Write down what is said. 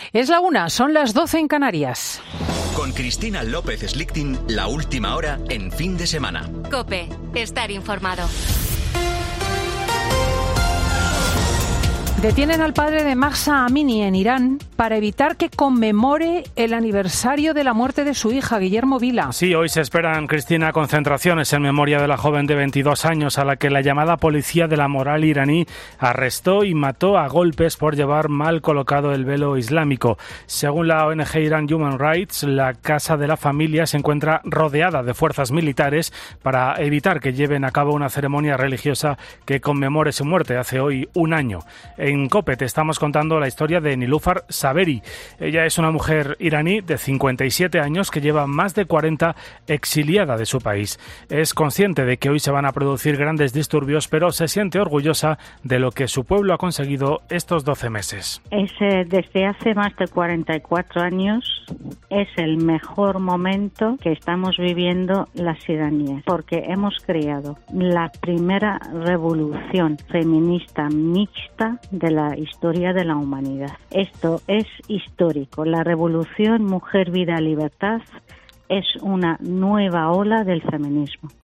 Es la 1, son las 12 en Canarias. Con Cristina López Slichting, la última hora en Fin de Semana. COPE, estar informado. Detienen al padre de Mahsa Amini en Irán para evitar que conmemore el aniversario de la muerte de su hija, Guillermo Vila. Sí, hoy se esperan, Cristina, concentraciones en memoria de la joven de 22 años a la que la llamada policía de la moral iraní arrestó y mató a golpes por llevar mal colocado el velo islámico. Según la ONG Iran Human Rights, la casa de la familia se encuentra rodeada de fuerzas militares para evitar que lleven a cabo una ceremonia religiosa que conmemore su muerte hace hoy un año. En COPE te estamos contando la historia de Nilüfer Saberi. Ella es una mujer iraní de 57 años que lleva más de 40 exiliada de su país. Es consciente de que hoy se van a producir grandes disturbios, pero se siente orgullosa de lo que su pueblo ha conseguido estos 12 meses. Desde hace más de 44 años es el mejor momento que estamos viviendo las iraníes, porque hemos creado la primera revolución feminista mixta de la historia de la humanidad. Esto es histórico. La revolución Mujer, Vida, Libertad es una nueva ola del feminismo.